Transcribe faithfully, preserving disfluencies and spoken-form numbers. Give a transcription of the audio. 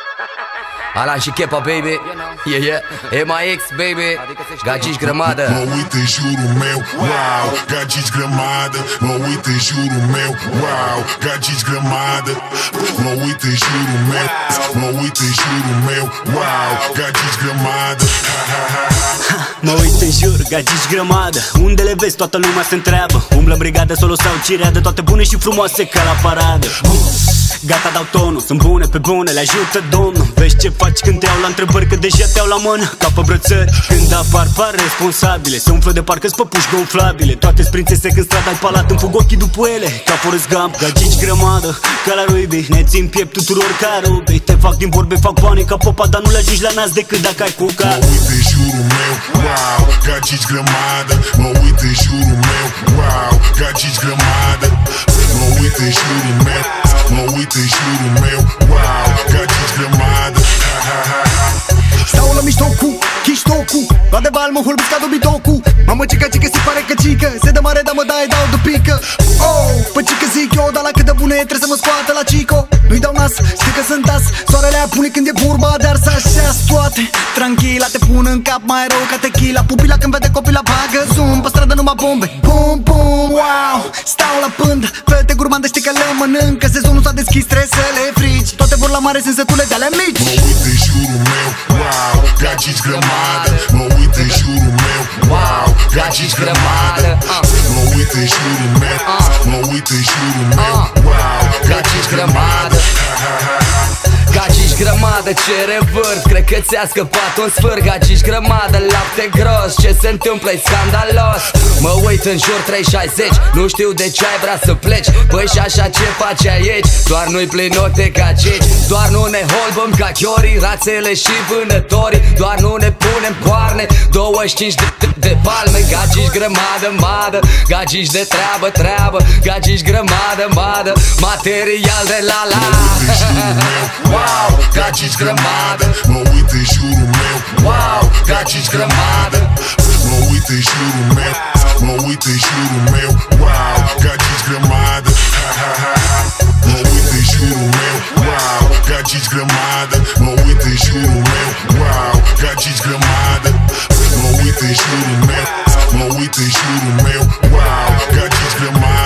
Alan și Kepa, baby. Yeah, yeah. E M I X, baby. Gagici grămadă. Mă uit în jurul meu, wow, gagici grămadă. Mă uit în jurul meu, wow, gagici grămadă. Mă uit în jurul meu, mă uit în jurul meu, wow, gagici grămadă. Mă uit în jur, gagici grămadă. Unde le vezi, toată lumea se întreabă. Umblă brigadă, solo sau cireadă, toate bune și frumoase ca la paradă. Gata, dau tonul, sunt bune pe bune, le ajută Domnul. Vezi ce faci când te iau la întrebări, că deja te iau la mână ca pe brățări. Când apar, par responsabile, se umflă de parcă-s păpuși gonflabile. Toate-s prințese când strada ai palat, îmi fug ochii după ele ca Forrest Gump. Gagici grămadă, ca la Ruby, ne țin piept tuturor ca rubi. Te fac din vorbe, fac bani ca popa, dar nu le ajungi la nas decât dacă ai cu car. Mă uit în jurul meu, wow, gagici grămadă. Mă uit în jurul meu, wow, gagici grămadă. Mă uit în jurul meu, mă uit în jurul meu, wow, gagici grămadă. Stau la miștocu, chiștocu, la de bal mă hulbesc ca dobitocu. Mamă cică cică se pare că cică, se dă mare dar mă dai dau de pică. Oh, păi cică zic eu, dar la cât de bune trebuie să mă scoată la cico. Nu-i dau nas, știi că sunt as, soarele apune când e vorba de ars așa-s toate. Tranquila, te pun în cap mai rău ca tequila. Pupila când vede copila bagă zoom, pe stradă numai bombe. Bum, bum, wow, stau la pândă, fete gurmande știi că le mănâncă. Sezonul s-a deschis, trebuie să le frici. Toate vor la mare, sunt sătule de ale mici. Mă uit în jurul meu, wow, gagici grămadă. Mă uit în jurul meu, wow, gagici grămadă. Mă uit în jurul meu, mă uit în jurul meu, wow, gagici grămadă. Gagici grămadă, ce revârf, cred că ți-a scăpat un sfâr. Gagici grămadă, lapte gros, ce se întâmplă e scandalos. Mă uit în jur trei șaizeci, nu știu de ce ai vrea să pleci. Păi și așa ce faci aici? Doar nu-i plinoc de gagici. Doar nu ne holbăm ca chiorii, rațele și vânătorii. Doar nu ne punem coarne, douăzeci și cinci de, de, de palme. Gagici grămadă, madă, gagici de treabă, treabă. Gagici grămadă, madă, material de la la. Wow, gagici grămadă. Mă uit în jurul meu, wow, gagici grămadă. Mă uit în jurul meu, mă uit în jurul meu, wow, gagici grămadă. Mă uit în jurul meu, wow, gagici grămadă. Mă uit în jurul meu, wow, gagici grămadă. Mă uit în jurul meu, mă uit în jurul meu, wow, gagici grămadă.